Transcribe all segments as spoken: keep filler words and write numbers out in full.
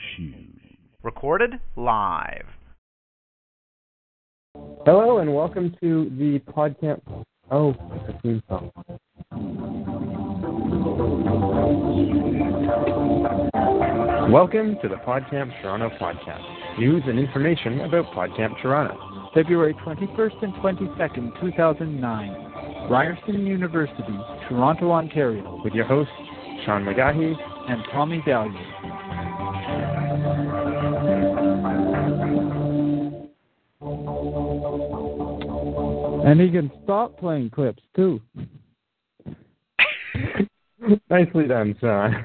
Shoes. Recorded live. Hello and welcome to the podcast. Oh, it's a theme song. Welcome to the PodCamp Toronto podcast. News and information about PodCamp Toronto. February twenty-first and twenty-second, two thousand nine. Ryerson University, Toronto, Ontario. With your hosts, Sean McGahey and Tommy Vallier. And he can stop playing clips, too. Nicely done, Sean.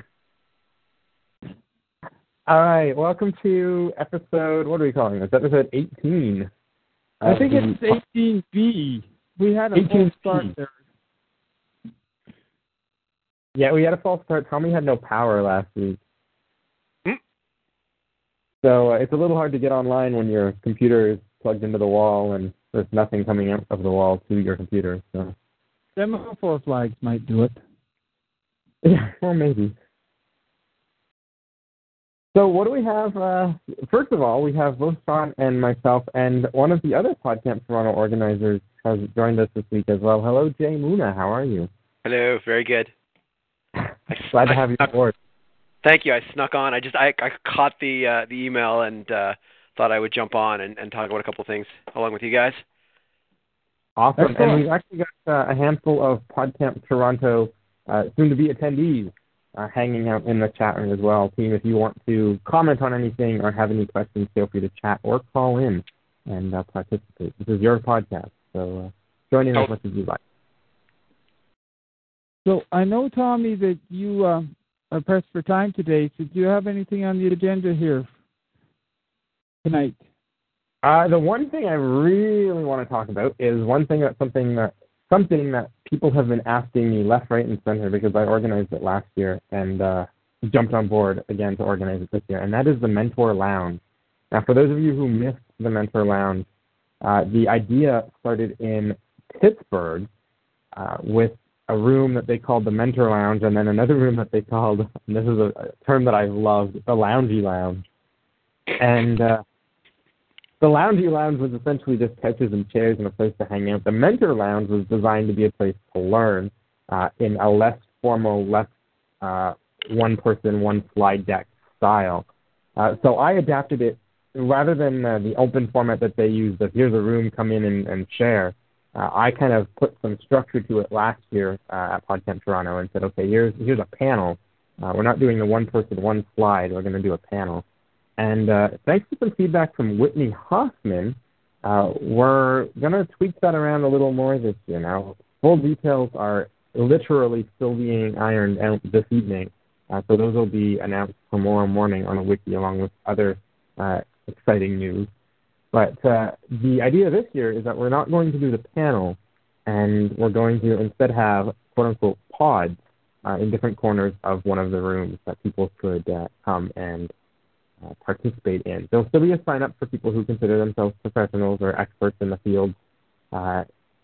All right, welcome to episode, what are we calling this? Episode eighteen. I think it's eighteen B. We had a false start there. Yeah, we had a false start. Tommy had no power last week. So uh, it's a little hard to get online when your computer is plugged into the wall and there's nothing coming out of the wall to your computer. So semaphore flags might do it. Yeah, well, maybe. So what do we have? Uh, first of all, we have both Sean and myself, and one of the other PodCamp Toronto organizers has joined us this week as well. Hello, Jay Muna. How are you? Hello. Very good. Glad to have you aboard. Thank you. I snuck on. I just I, I caught the uh, the email and uh, thought I would jump on and, and talk about a couple of things along with you guys. Awesome. Excellent. And we've actually got uh, a handful of PodCamp Toronto uh, soon-to-be attendees uh, hanging out in the chat room as well. Team, if you want to comment on anything or have any questions, feel free to chat or call in and uh, participate. This is your podcast, so uh, join in oh. as much as you like. So I know, Tommy, that you uh, are pressed for time today. So do you have anything on the agenda here tonight? Uh, the one thing I really want to talk about is one thing that's something that something that people have been asking me left, right, and center because I organized it last year and uh, jumped on board again to organize it this year, and that is the Mentor Lounge. Now, for those of you who missed the Mentor Lounge, uh, the idea started in Pittsburgh uh, with a room that they called the Mentor Lounge, and then another room that they called, and this is a, a term that I've loved, the Loungy Lounge. And uh, the Loungy Lounge was essentially just couches and chairs and a place to hang out. The Mentor Lounge was designed to be a place to learn uh, in a less formal, less uh, one-person, one-slide deck style. Uh, so I adapted it, rather than uh, the open format that they use, that here's a room, come in and, and share. Uh, I kind of put some structure to it last year uh, at PodCamp Toronto and said, okay, here's here's a panel. Uh, we're not doing the one person, one slide. We're going to do a panel. And uh, thanks to some feedback from Whitney Hoffman, uh, we're going to tweak that around a little more this year. Now, full details are literally still being ironed out this evening. Uh, so those will be announced tomorrow morning on a wiki along with other uh, exciting news. But uh, the idea this year is that we're not going to do the panel, and we're going to instead have quote-unquote pods uh, in different corners of one of the rooms that people could uh, come and uh, participate in. There'll still be a sign-up for people who consider themselves professionals or experts in the field, uh,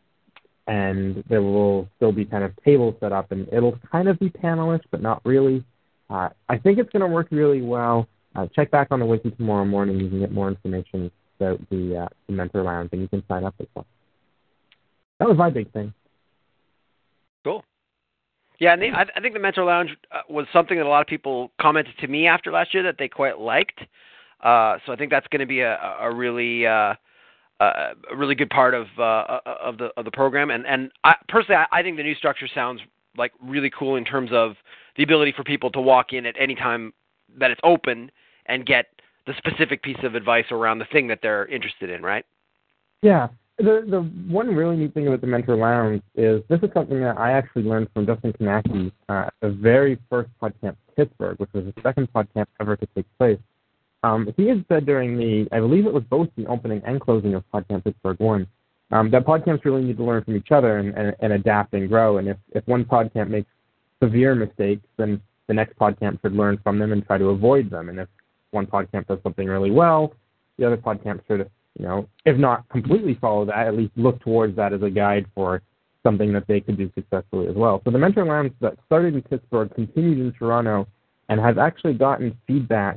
and there will still be kind of tables set up, and it'll kind of be panelish, but not really. Uh, I think it's going to work really well. Uh, check back on the wiki tomorrow morning. You can get more information about the, uh, the Mentor Lounge, and you can sign up as well. That was my big thing. Cool. Yeah, and they, I, I think the Mentor Lounge uh, was something that a lot of people commented to me after last year that they quite liked. Uh, so I think that's going to be a, a really uh, a really good part of uh, of the of the program. And and I, personally, I, I think the new structure sounds like really cool in terms of the ability for people to walk in at any time that it's open and get the specific piece of advice around the thing that they're interested in, right? Yeah. The the one really neat thing about the Mentor Lounge is this is something that I actually learned from Justin Kanacki uh, at the very first PodCamp Pittsburgh, which was the second PodCamp ever to take place. Um, he had said during the, I believe it was both the opening and closing of PodCamp Pittsburgh one, um, that PodCamps really need to learn from each other and, and, and adapt and grow. And if, if one PodCamp makes severe mistakes, then the next PodCamp should learn from them and try to avoid them. And if one PodCamp does something really well, the other PodCamp should, you know, if not completely follow that, at least look towards that as a guide for something that they could do successfully as well. So the Mentor Lounge that started in Pittsburgh continued in Toronto and has actually gotten feedback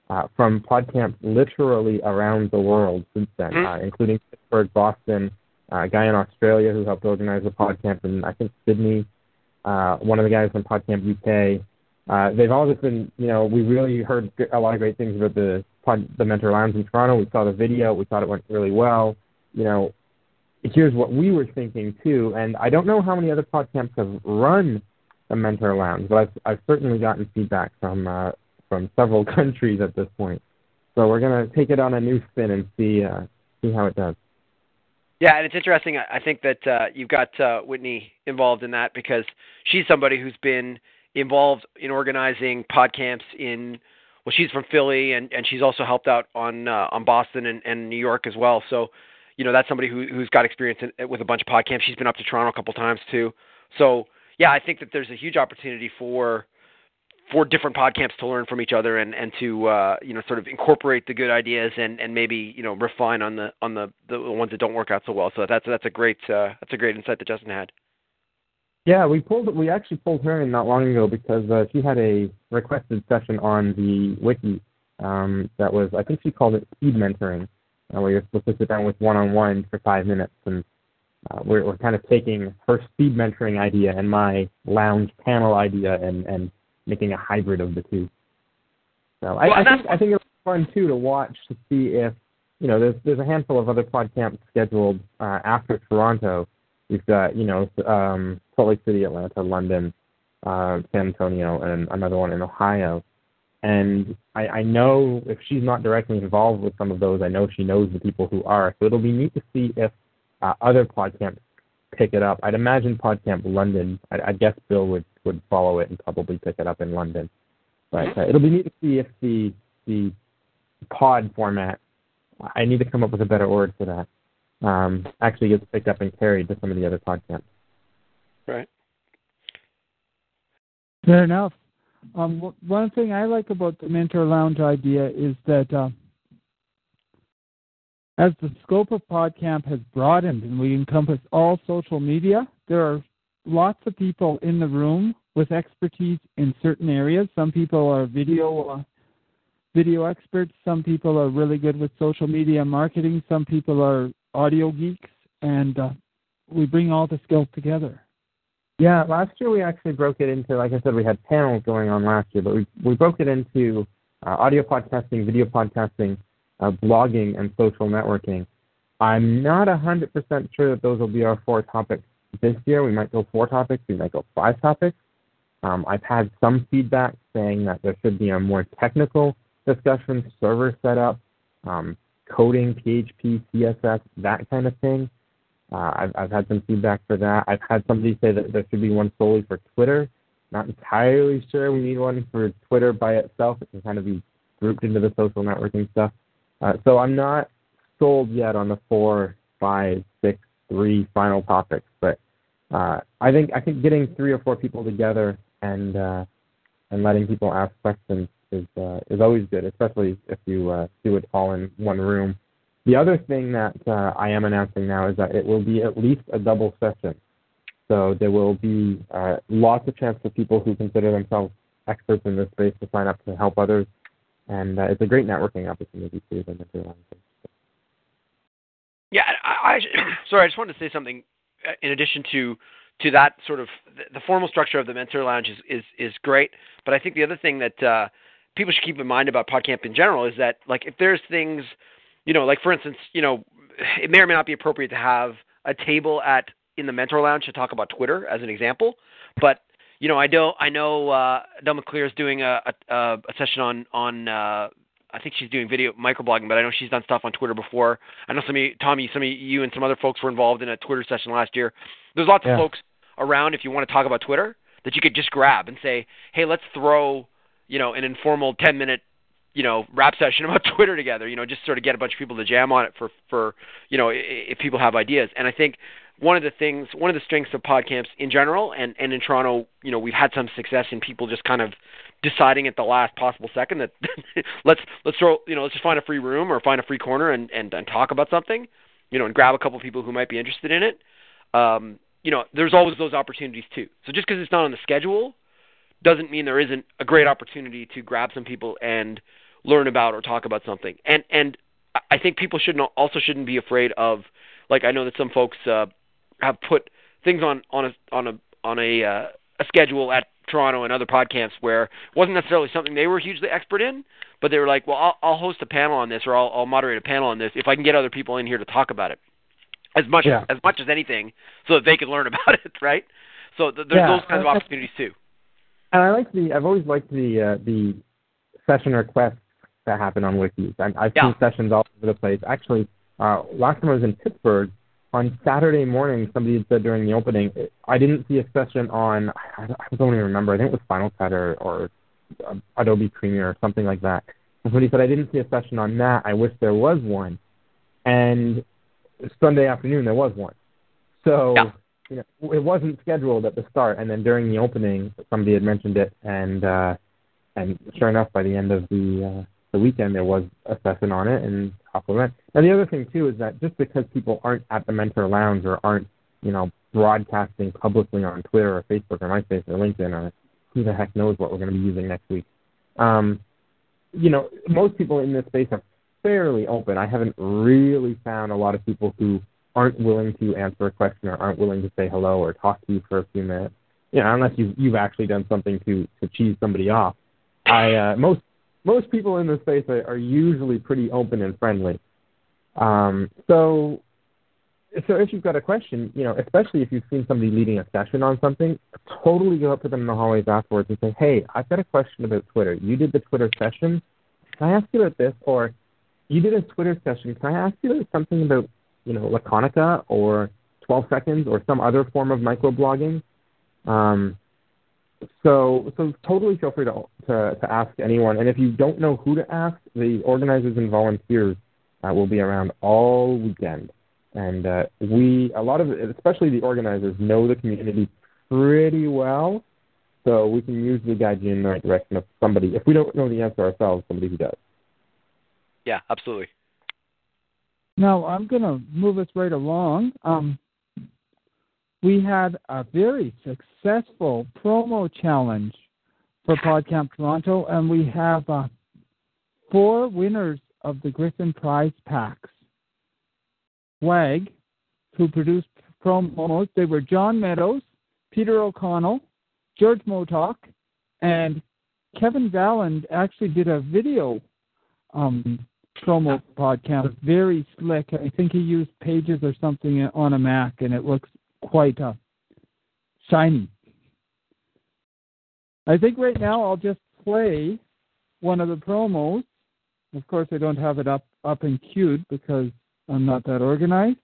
uh, from PodCamp literally around the world since then, mm-hmm. uh, including Pittsburgh, Boston, uh, a guy in Australia who helped organize the PodCamp in, I think, Sydney, uh, one of the guys from PodCamp U K. Uh, they've all just been, you know, we really heard a lot of great things about the pod, the Mentor Lounge in Toronto. We saw the video. We thought it went really well. You know, here's what we were thinking, too. And I don't know how many other PodCamps have run the Mentor Lounge, but I've, I've certainly gotten feedback from uh, from several countries at this point. So we're going to take it on a new spin and see uh, see how it does. Yeah, and it's interesting. I think that uh, you've got uh, Whitney involved in that because she's somebody who's been involved in organizing PodCamps in, well, she's from Philly, and, and she's also helped out on uh, on Boston and, and New York as well. So, you know, that's somebody who, who's got experience in, with a bunch of PodCamps. She's been up to Toronto a couple times too. So, yeah, I think that there's a huge opportunity for for different PodCamps to learn from each other and, and to uh, you know, sort of incorporate the good ideas and, and maybe, you know, refine on the on the, the ones that don't work out so well. So that's that's a great uh, that's a great insight that Justin had. Yeah, we pulled we actually pulled her in not long ago because uh, she had a requested session on the wiki um, that was, I think she called it speed mentoring, uh, where you're supposed to sit down with one-on-one for five minutes. And uh, we're, we're kind of taking her speed mentoring idea and my lounge panel idea and, and making a hybrid of the two. So I, well, I think I think it was fun, too, to watch to see if, you know, there's, there's a handful of other PodCamps scheduled uh, after Toronto. We've got, you know, um, Salt Lake City, Atlanta, London, uh, San Antonio, and another one in Ohio. And I, I know if she's not directly involved with some of those, I know she knows the people who are. So it'll be neat to see if uh, other PodCamps pick it up. I'd imagine PodCamp London, I, I guess Bill would, would follow it and probably pick it up in London. But uh, it'll be neat to see if the the pod format, I need to come up with a better word for that, Um, actually gets picked up and carried to some of the other podcasts. Right. Fair enough. Um, w- one thing I like about the Mentor Lounge idea is that uh, as the scope of PodCamp has broadened and we encompass all social media, there are lots of people in the room with expertise in certain areas. Some people are video uh, video experts. Some people are really good with social media marketing. Some people are audio geeks, and uh, we bring all the skills together. Yeah, last year we actually broke it into, like I said, we had panels going on last year, but we we broke it into uh, audio podcasting, video podcasting, uh, blogging, and social networking. I'm not one hundred percent sure that those will be our four topics this year. We might go four topics. We might go five topics. Um, I've had some feedback saying that there should be a more technical discussion, server setup, um, coding, P H P, C S S, that kind of thing. Uh, I've, I've had some feedback for that. I've had somebody say that there should be one solely for Twitter. Not entirely sure we need one for Twitter by itself. It can kind of be grouped into the social networking stuff. Uh, so I'm not sold yet on the four, five, six, three final topics. But uh, I think I think getting three or four people together and uh, and letting people ask questions is uh, is always good, especially if you uh, do it all in one room. The other thing that uh, I am announcing now is that it will be at least a double session. So there will be uh, lots of chance for people who consider themselves experts in this space to sign up to help others. And uh, it's a great networking opportunity too. Yeah, I, I sorry, I just wanted to say something in addition to to that sort of the, the formal structure of the Mentor Lounge is, is, is great. But I think the other thing that uh, people should keep in mind about PodCamp in general is that, like, if there's things, you know, like for instance, you know, it may or may not be appropriate to have a table at in the Mentor Lounge to talk about Twitter as an example. But you know, I know I know uh, Del McClear is doing a, a, a session on on uh, I think she's doing video microblogging, but I know she's done stuff on Twitter before. I know some of you, Tommy, some of you and some other folks were involved in a Twitter session last year. There's lots yeah. of folks around if you want to talk about Twitter that you could just grab and say, hey, let's throw, you know, an informal ten minute you know, rap session about Twitter together, you know, just sort of get a bunch of people to jam on it for, for, you know, if people have ideas. And I think one of the things, one of the strengths of PodCamps in general and, and in Toronto, you know, we've had some success in people just kind of deciding at the last possible second that let's, let's throw, you know, let's just find a free room or find a free corner and, and, and talk about something, you know, and grab a couple of people who might be interested in it. Um, you know, there's always those opportunities too. So just because it's not on the schedule doesn't mean there isn't a great opportunity to grab some people and learn about or talk about something. And and I think people shouldn't also shouldn't be afraid of, like I know that some folks uh, have put things on on a on a on a uh, a schedule at Toronto and other podcamps where it wasn't necessarily something they were hugely expert in, but they were like, well, I'll, I'll host a panel on this, or I'll, I'll moderate a panel on this if I can get other people in here to talk about it, as much Yeah. as, as much as anything, so that they can learn about it, right? So th- there's Yeah. those kinds of opportunities too. And I like the. I've always liked the uh, the session requests that happen on wikis. I, I've Yeah. seen sessions all over the place. Actually, uh, last time I was in Pittsburgh, on Saturday morning, somebody had said during the opening, I didn't see a session on, I don't even remember, I think it was Final Cut or, or Adobe Premiere or something like that. And somebody said, I didn't see a session on that. I wish there was one. And Sunday afternoon, there was one. So Yeah. you know, it wasn't scheduled at the start. And then during the opening, somebody had mentioned it. And uh, and sure enough, by the end of the uh, the weekend, there was a session on it and compliment. And the other thing too is that just because people aren't at the Mentor Lounge or aren't, you know, broadcasting publicly on Twitter or Facebook or MySpace or LinkedIn or who the heck knows what we're going to be using next week, um, you know, most people in this space are fairly open. I haven't really found a lot of people who aren't willing to answer a question or aren't willing to say hello or talk to you for a few minutes. You know, unless you've you've actually done something to to cheese somebody off. I uh, most Most people in this space are, are usually pretty open and friendly. Um, so, so if you've got a question, you know, especially if you've seen somebody leading a session on something, totally go up to them in the hallways afterwards and say, hey, I've got a question about Twitter. You did the Twitter session. Can I ask you about this? Or you did a Twitter session. Can I ask you about something about, you know, Laconica or twelve seconds or some other form of microblogging? Um, So, so totally feel free to, to to ask anyone. And if you don't know who to ask, the organizers and volunteers uh, will be around all weekend. And uh, we, a lot of, especially the organizers, know the community pretty well. So we can usually guide you in the right direction of somebody. If we don't know the answer ourselves, somebody who does. Yeah, absolutely. Now, I'm going to move us right along. Um, we had a very successful promo challenge for PodCamp Toronto, and we have uh, four winners of the Griffin Prize Packs. WAG, who produced promos, they were John Meadows, Peter O'Connell, George Motok, and Kevin Valland actually did a video um, promo podcast, very slick. I think he used Pages or something on a Mac, and it looks quite uh, shiny. I think right now I'll just play one of the promos. Of course, I don't have it up, up and queued because I'm not that organized.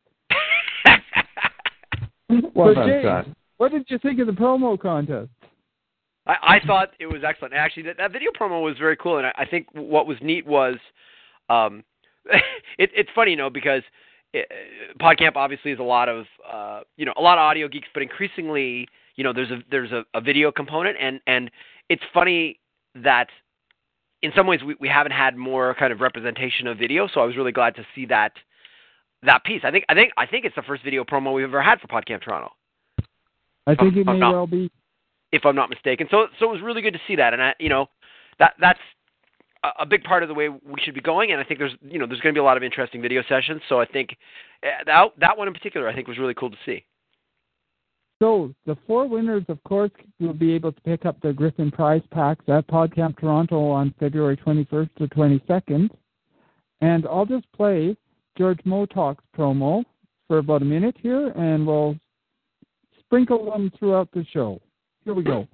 Well but done, James, Scott. what did you think of the promo contest? I, I thought it was excellent. Actually, that, that video promo was very cool, and I, I think what was neat was, um, it, it's funny, you know, because it, PodCamp obviously is a lot of, uh, you know, a lot of audio geeks, but increasingly, you know, there's a there's a, a video component, and, and it's funny that in some ways we, we haven't had more kind of representation of video, so I was really glad to see that that piece. I think I think I think it's the first video promo we've ever had for PodCamp Toronto. I think it I'm may not- well be. if I'm not mistaken. So so it was really good to see that, and I, you know, that that's a, a big part of the way we should be going. And I think there's you know there's going to be a lot of interesting video sessions. So I think uh, that that one in particular I think was really cool to see. So the four winners, of course, will be able to pick up the Griffin Prize Packs at PodCamp Toronto on February twenty-first to twenty-second. And I'll just play George Motok's promo for about a minute here, and we'll sprinkle them throughout the show. Here we go.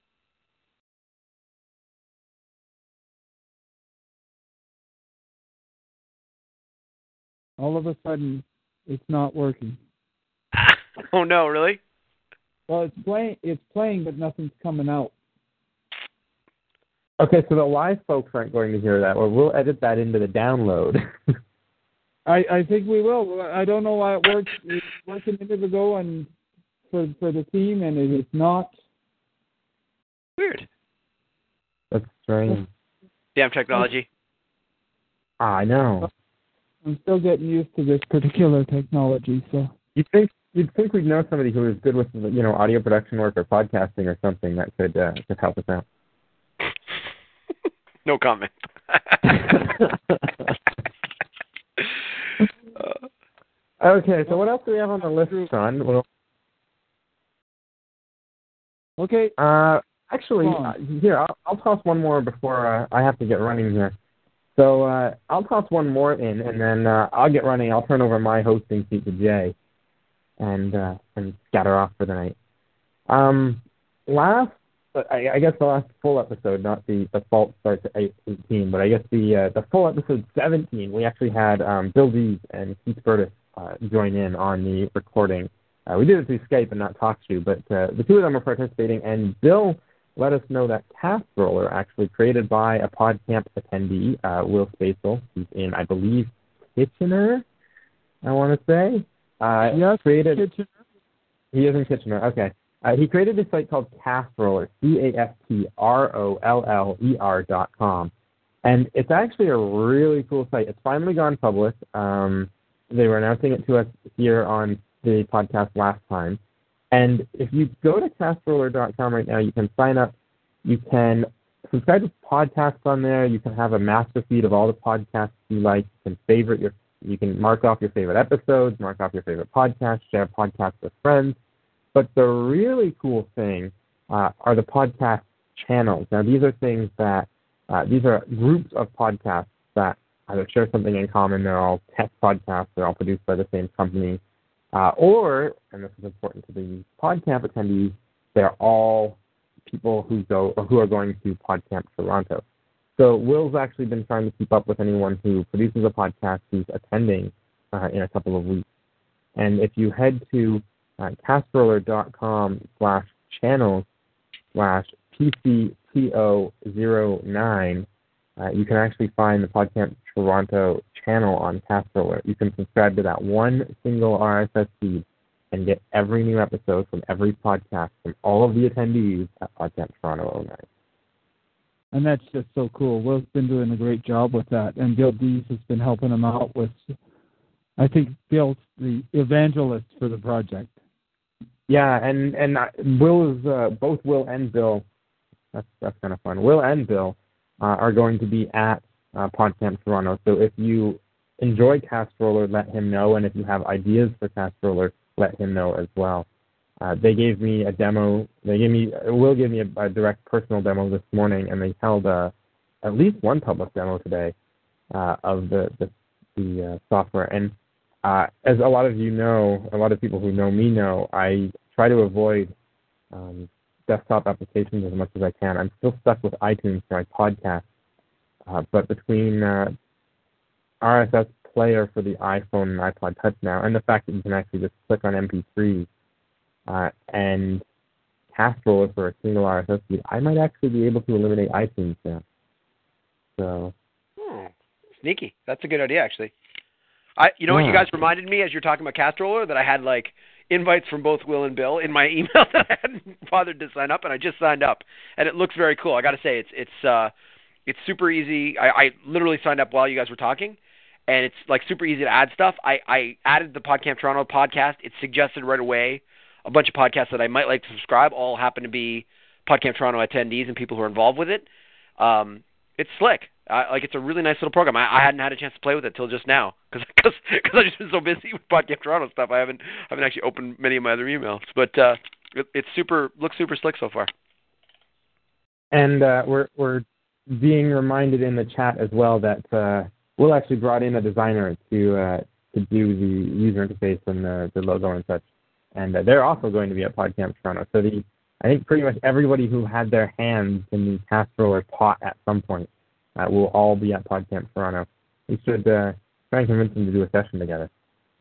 All of a sudden, it's not working. Oh no, really? Well, it's playing. It's playing, but nothing's coming out. Okay, so the live folks aren't going to hear that, or we'll edit that into the download. I, I think we will. I don't know why it worked. It worked a minute ago, and for for the team, and it is not. Weird. That's strange. Damn technology. Ah, I know. I'm still getting used to this particular technology. So You'd think you'd think we'd know somebody who is good with you know audio production work or podcasting or something that could uh, could help us out. No comment. Okay, so what else do we have on the list, Sean? Well, Okay. uh, actually, uh, here, I'll, I'll toss one more before uh, I have to get running here. So uh, I'll toss one more in, and then uh, I'll get running. I'll turn over my hosting seat to Jay and uh, and scatter off for the night. Um, last, I, I guess the last full episode, not the, the false start to eighteen, but I guess the uh, the full episode seventeen, we actually had um, Bill Dees and Keith Burtis uh, join in on the recording. Uh, we did it through Skype and not TalkShoe, but uh, the two of them were participating, and Bill let us know that Cast Roller, actually created by a PodCamp attendee, uh, Will Spacel, who's in, I believe, Kitchener, I want to say. Uh, yes, created, Kitchener. He is in Kitchener, okay. Uh, he created a site called Cast Roller, C A S T R O L L E R dot com. And it's actually a really cool site. It's finally gone public. Um, they were announcing it to us here on the podcast last time. And if you go to cast roller dot com right now, you can sign up. You can subscribe to podcasts on there. You can have a master feed of all the podcasts you like. You can favorite your. You can mark off your favorite episodes, mark off your favorite podcasts, share podcasts with friends. But the really cool thing uh, are the podcast channels. Now, these are things that uh, these are groups of podcasts that either share something in common. They're all tech podcasts. They're all produced by the same company. Uh, or, and this is important to the PodCamp attendees, they're all people who go or who are going to PodCamp Toronto. So Will's actually been trying to keep up with anyone who produces a podcast who's attending uh, in a couple of weeks. And if you head to uh, castroller dot com slash channels slash P C T O zero nine, uh, you can actually find the PodCamp Toronto channel on Castroller. You can subscribe to that one single R S S feed and get every new episode from every podcast from all of the attendees at PodCamp Toronto oh nine. And that's just so cool. Will's been doing a great job with that, and Bill Dees has been helping him out with, I think Bill's the evangelist for the project. Yeah, and, and Will is, uh, both Will and Bill, that's, that's kind of fun, Will and Bill uh, are going to be at uh, PodCamp Toronto. So if you enjoy Castroller, let him know, and if you have ideas for Castroller, let him know as well. Uh, they gave me a demo. They gave me, Will gave me a, a direct personal demo this morning, and they held uh, at least one public demo today uh, of the the, the uh, software. And uh, as a lot of you know, a lot of people who know me know, I try to avoid um, desktop applications as much as I can. I'm still stuck with iTunes for my podcast, uh, but between uh, R S S Player for the iPhone and iPod Touch now, and the fact that you can actually just click on M P threes, Uh, and Castroller for a single R S S feed, I might actually be able to eliminate iTunes now. So, hmm. Sneaky. That's a good idea, actually. I, you know yeah. what you guys reminded me as you're talking about Castroller, that I had like invites from both Will and Bill in my email that I hadn't bothered to sign up, and I just signed up, and it looks very cool. I got to say, it's it's uh, it's super easy. I, I literally signed up while you guys were talking, and it's like super easy to add stuff. I, I added the PodCamp Toronto podcast. It suggested right away a bunch of podcasts that I might like to subscribe. All happen to be PodCamp Toronto attendees and people who are involved with it. Um, it's slick. Uh, like, it's a really nice little program. I, I hadn't had a chance to play with it till just now because because I've just been so busy with PodCamp Toronto stuff. I haven't haven't actually opened many of my other emails. But uh, it, it's super looks super slick so far. And uh, we're we're being reminded in the chat as well that uh, Will actually brought in a designer to uh, to do the user interface and the, the logo and such. And uh, they're also going to be at PodCamp Toronto. So the I think pretty much everybody who had their hands in the Castroller pot at some point uh, will all be at PodCamp Toronto. We should uh, try and convince them to do a session together.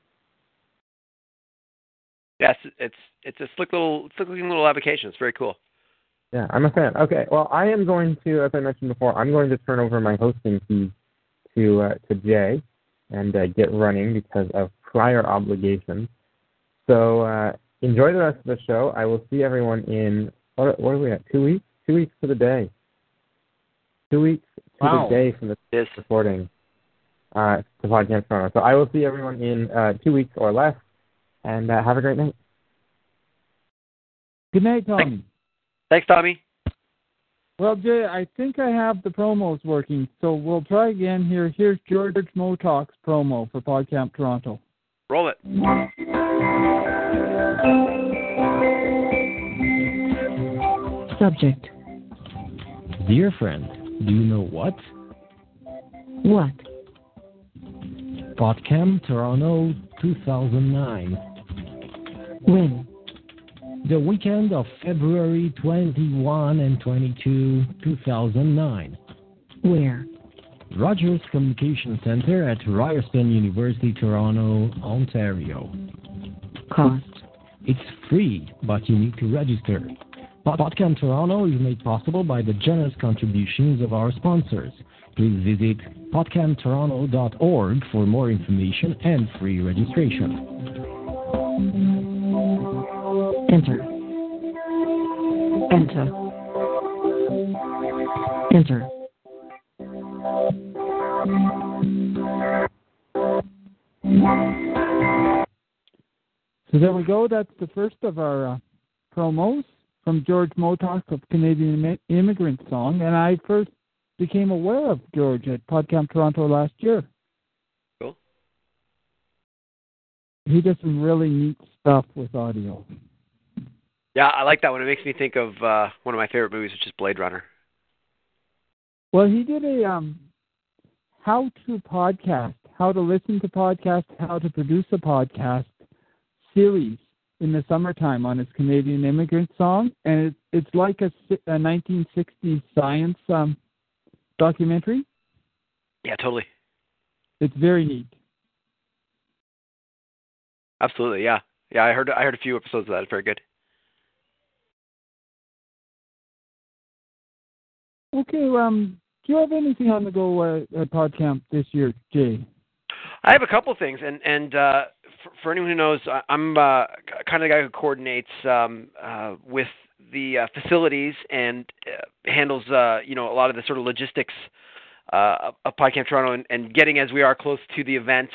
Yes, it's it's a slick little slick looking little application. It's very cool. Yeah, I'm a fan. Okay, well, I am going to, as I mentioned before, I'm going to turn over my hosting feed to uh, to Jay and uh, get running because of prior obligations. So uh, enjoy the rest of the show. I will see everyone in, what, what are we at, two weeks? Two weeks to the day. Two weeks to Wow. the day from the Yes. recording uh, to PodCamp Toronto. So I will see everyone in uh, two weeks or less, and uh, have a great night. Good night, Tommy. Thanks, Tommy. Well, Jay, I think I have the promos working, so we'll try again here. Here's George Motalk's promo for PodCamp Toronto. Roll it. Subject. Dear friend, do you know what? What? PodCamp Toronto two thousand nine. When? The weekend of February twenty-first and twenty-second, two thousand nine. Where? Rogers Communication Center at Ryerson University, Toronto, Ontario. Cost? It's free, but you need to register. PodCamp Toronto is made possible by the generous contributions of our sponsors. Please visit podcamp toronto dot org for more information and free registration. Enter. Enter. Enter. So there we go. That's the first of our uh, promos from George Motalk of Canadian Immigrant Song. And I first became aware of George at PodCamp Toronto last year. Cool. He does some really neat stuff with audio. Yeah, I like that one. It makes me think of uh, one of my favorite movies, which is Blade Runner. Well, he did a um, how-to podcast, how to listen to podcasts, how to produce a podcast series in the summertime on his Canadian Immigrant Song. And it, it's like a, a nineteen sixties science um, documentary. Yeah, totally. It's very neat. Absolutely, yeah. Yeah, I heard I heard a few episodes of that. It's very good. Okay, um, do you have anything on the go uh, at PodCamp this year, Jay? I have a couple things, and and uh, for, for anyone who knows, I, I'm uh, kind of the guy who coordinates um, uh, with the uh, facilities and uh, handles uh, you know a lot of the sort of logistics uh, of PodCamp Toronto, and, and getting as we are close to the event,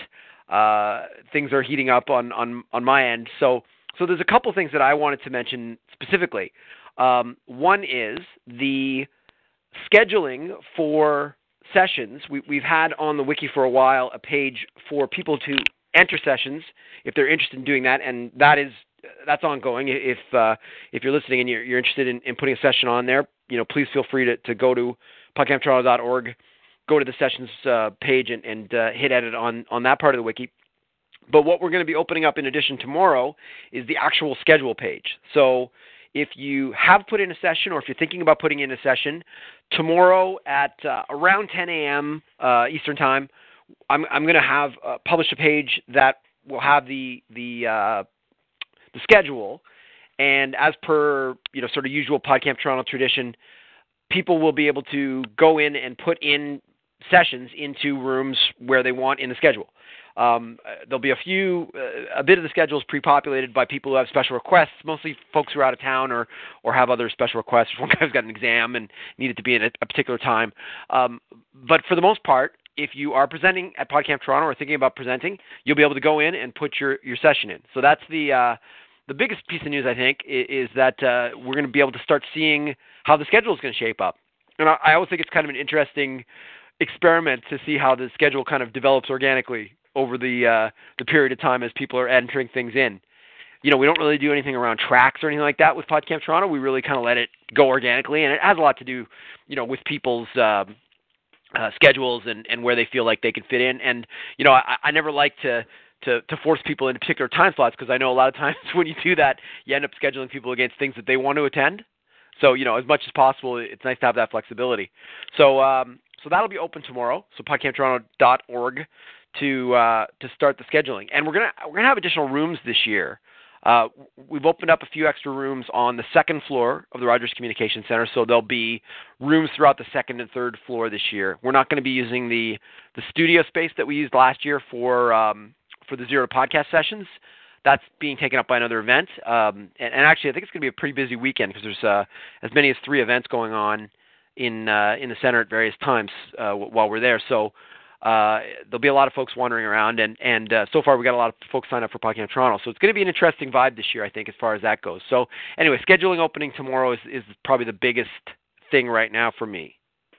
uh, things are heating up on, on, on my end. So so there's a couple things that I wanted to mention specifically. Um, one is the scheduling for sessions. We, we've had on the wiki for a while a page for people to enter sessions if they're interested in doing that, and that is that's ongoing. If uh, if you're listening and you're, you're interested in, in putting a session on there, you know, please feel free to, to go to podcamp toronto dot org, go to the sessions uh, page, and, and uh, hit edit on, on that part of the wiki. But what we're going to be opening up in addition tomorrow is the actual schedule page. So if you have put in a session, or if you're thinking about putting in a session, tomorrow at uh, around ten a.m. Uh, Eastern Time, I'm, I'm going to have uh, publish a page that will have the the uh, the schedule, and as per you know sort of usual PodCamp Toronto tradition, people will be able to go in and put in sessions into rooms where they want in the schedule. Um, there'll be a few, uh, a bit of the schedule is pre-populated by people who have special requests, mostly folks who are out of town or, or have other special requests. One guy's got an exam and needed to be at a, a particular time. Um, but for the most part, if you are presenting at PodCamp Toronto or thinking about presenting, you'll be able to go in and put your, your session in. So that's the uh, the biggest piece of news, I think, is, is that uh, we're going to be able to start seeing how the schedule is going to shape up. And I, I always think it's kind of an interesting experiment to see how the schedule kind of develops organically over the uh, the period of time as people are entering things in. You know, we don't really do anything around tracks or anything like that with PodCamp Toronto. We really kind of let it go organically, and it has a lot to do, you know, with people's uh, uh, schedules and, and where they feel like they can fit in. And, you know, I, I never like to, to, to force people into particular time slots, because I know a lot of times when you do that, you end up scheduling people against things that they want to attend. So, you know, as much as possible, it's nice to have that flexibility. So um, so that'll be open tomorrow, so podcamp toronto dot org to uh, to start the scheduling. And we're gonna we're gonna have additional rooms this year. Uh, we've opened up a few extra rooms on the second floor of the Rogers Communication Center, so there'll be rooms throughout the second and third floor this year. We're not going to be using the the studio space that we used last year for um, for the Zero Podcast sessions. That's being taken up by another event. Um, and, and actually, I think it's going to be a pretty busy weekend, because there's uh, as many as three events going on in uh, in the center at various times uh, w- while we're there. So uh, there'll be a lot of folks wandering around, and, and uh, so far we've got a lot of folks signed up for PodCamp Toronto. So it's going to be an interesting vibe this year, I think, as far as that goes. So anyway, scheduling opening tomorrow is, is probably the biggest thing right now for me.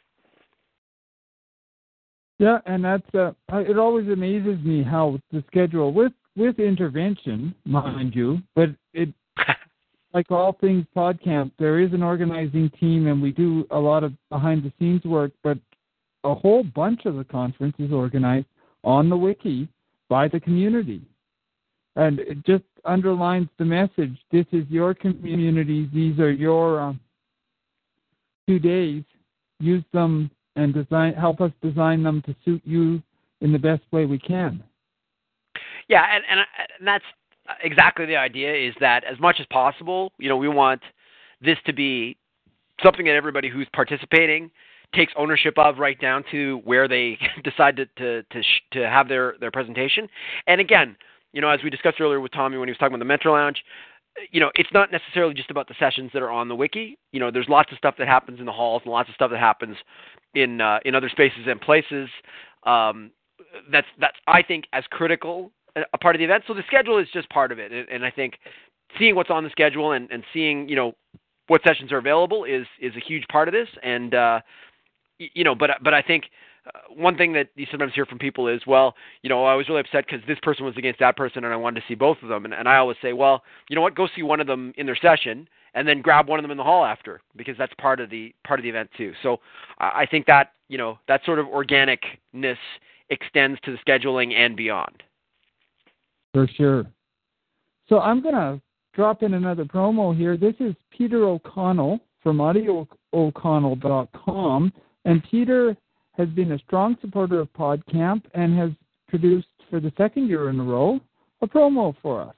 Yeah, and that's uh, it. Always amazes me how the schedule with with intervention, mind you, but it like all things PodCamp, there is an organizing team, and we do a lot of behind the scenes work. But a whole bunch of the conference is organized on the wiki by the community, and it just underlines the message: this is your community. These are your um, two days. Use them. And design, help us design them to suit you in the best way we can. Yeah, and, and and that's exactly the idea. Is that as much as possible, you know, we want this to be something that everybody who's participating takes ownership of, right down to where they decide to to to, sh- to have their, their presentation. And again, you know, as we discussed earlier with Tommy when he was talking about the Mentor Lounge, you know, it's not necessarily just about the sessions that are on the wiki. You know, there's lots of stuff that happens in the halls and lots of stuff that happens in uh, in other spaces and places. Um, that's that's I think as critical a part of the event. So the schedule is just part of it, and, and I think seeing what's on the schedule and, and seeing, you know, what sessions are available is is a huge part of this. And uh, you know, but but I think. Uh, one thing that you sometimes hear from people is, well, you know, I was really upset because this person was against that person and I wanted to see both of them. And, and I always say, well, you know what, go see one of them in their session and then grab one of them in the hall after, because that's part of the part of the event too. So uh, I think that, you know, that sort of organicness extends to the scheduling and beyond. For sure. So I'm going to drop in another promo here. This is Peter O'Connell from audio o'connell dot com. And Peter has been a strong supporter of PodCamp and has produced for the second year in a row a promo for us.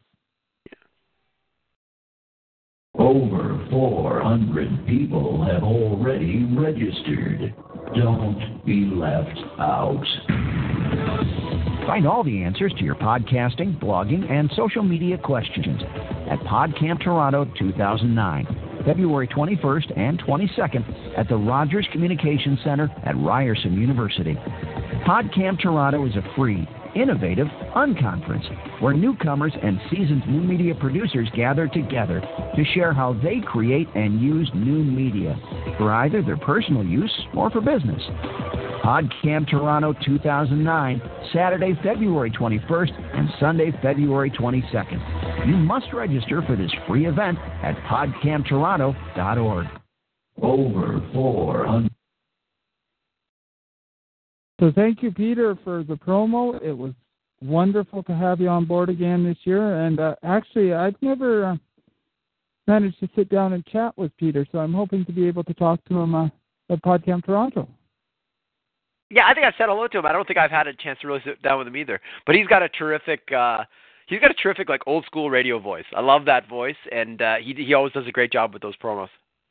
Over four hundred people have already registered. Don't be left out. Find all the answers to your podcasting, blogging, and social media questions at PodCamp Toronto two thousand nine, February twenty-first and twenty-second at the Rogers Communications Center at Ryerson University. PodCamp Toronto is a free, innovative unconference where newcomers and seasoned new media producers gather together to share how they create and use new media for either their personal use or for business. PodCamp Toronto two thousand nine, Saturday, February twenty-first and Sunday, February twenty-second. You must register for this free event at podcamp toronto dot org. Over four hundred. So thank you, Peter, for the promo. It was wonderful to have you on board again this year. And uh, actually, I've never uh, managed to sit down and chat with Peter, so I'm hoping to be able to talk to him uh, at PodCamp Toronto. Yeah, I think I've said hello to him. I don't think I've had a chance to really sit down with him either. But he's got a terrific, uh, he's got a terrific, like, old school radio voice. I love that voice, and uh, he he always does a great job with those promos.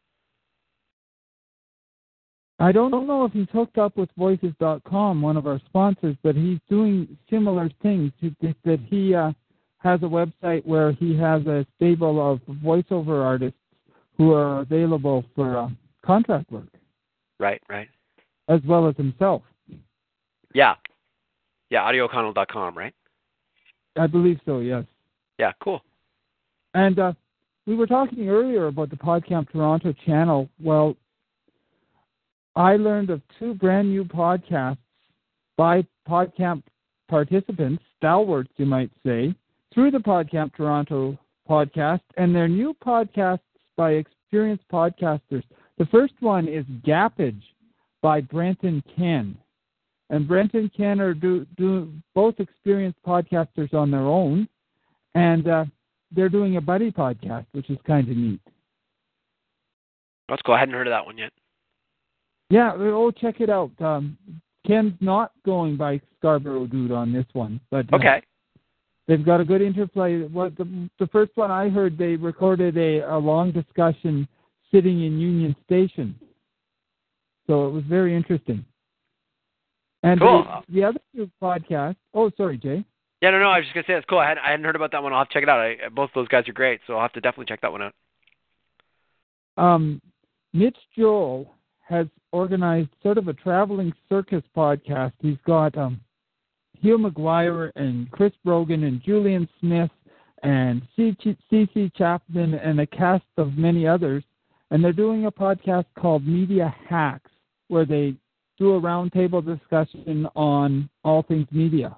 I don't know if he's hooked up with voices dot com, one of our sponsors, but he's doing similar things. That he uh, has a website where he has a stable of voiceover artists who are available for uh, contract work. Right, right. As well as himself. Yeah. Yeah, audio o'connell dot com, right? I believe so, yes. Yeah, cool. And uh, we were talking earlier about the PodCamp Toronto channel. Well, I learned of two brand new podcasts by PodCamp participants, stalwarts, you might say, through the PodCamp Toronto podcast, and they're new podcasts by experienced podcasters. The first one is Gappage by Brent and Ken. And Brent and Ken are do, do both experienced podcasters on their own, and uh, they're doing a buddy podcast, which is kind of neat. Let's go. I hadn't heard of that one yet. Yeah, oh, check it out. Um, Ken's not going by Scarborough Dude on this one, but uh, okay. They've got a good interplay. What the, the first one I heard, they recorded a, a long discussion sitting in Union Station. So it was very interesting. And cool. the, the other two podcasts, oh, sorry, Jay. Yeah, no, no, I was just going to say that's cool. I hadn't, I hadn't heard about that one. I'll have to check it out. I, both those guys are great, so I'll have to definitely check that one out. Um, Mitch Joel has organized sort of a traveling circus podcast. He's got um, Hugh McGuire and Chris Brogan and Julian Smith and C C Chapman and a cast of many others. and they're doing a podcast called Media Hacks, where they do a roundtable discussion on all things media.